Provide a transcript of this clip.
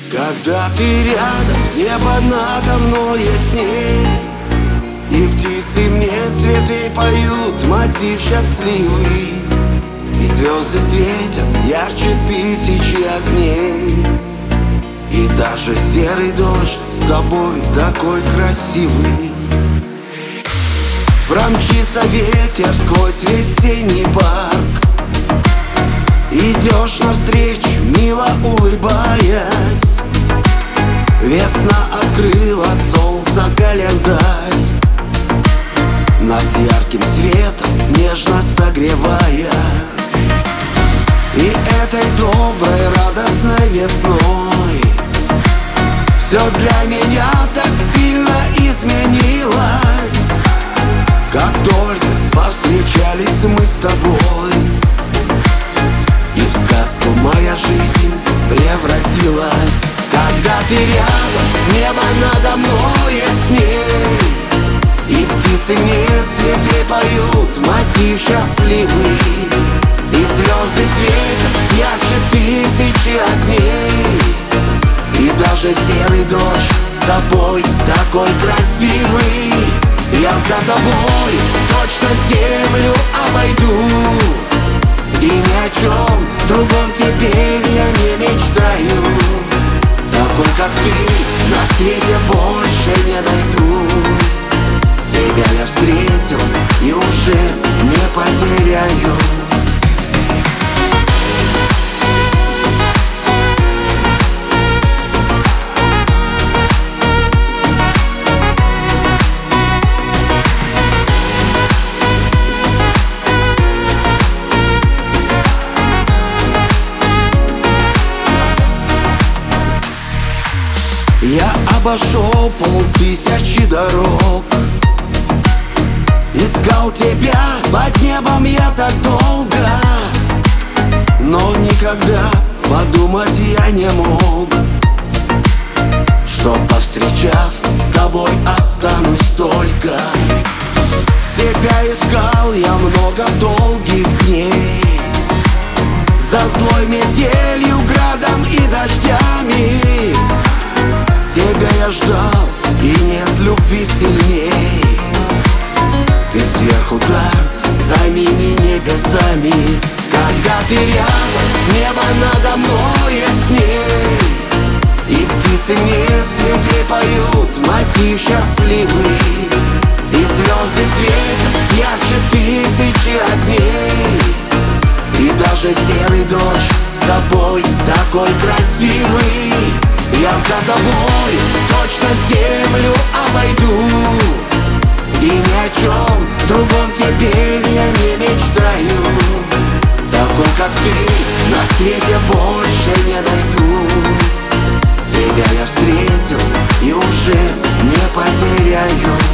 Когда ты рядом, небо надо мной ясней, и птицы мне с ветвей поют мотив счастливый, и звезды светят ярче тысячи огней. И даже серый дождь с тобой такой красивый. Промчится ветер сквозь весенний парк, идешь навстречу, мило улыбаясь. Весна открыла солнце календарь, нас ярким светом нежно согревая. И этой доброй радостной весной все для меня так сильно изменилось. Как только повстречались мы с тобой, и в сказку моя жизнь превратилась. Когда ты рядом, небо надо мной ясней, и птицы мне с ветвей поют мотив счастливый, и звезды светят ярче тысячи огней. И даже серый дождь с тобой такой красивый. Я за тобой точно землю обойду, и ни о чем другом теперь я не мечтаю. Такой, как ты, на свете больше не найду. Тебя я встретил и уже не потеряю. Я обошел 5000 дорог, искал тебя под небом я так долго, но никогда подумать я не мог, что, повстречав с тобой, останусь только. Тебя искал я много долгих дней, за злой метелью, градом и дождями. Тебя я ждал, и нет любви сильней. Ты сверху дар, самими небесами. Когда ты рядом, небо надо мной ясней, и птицы мне с ветвей поют мотив счастливый, и звезды светят ярче тысячи огней. И даже серый дождь с тобой такой красивый. Я за тобой точно землю обойду, и ни о чем другом теперь я не мечтаю. Такой, как ты, на свете больше не найду. Тебя я встретил и уже не потеряю.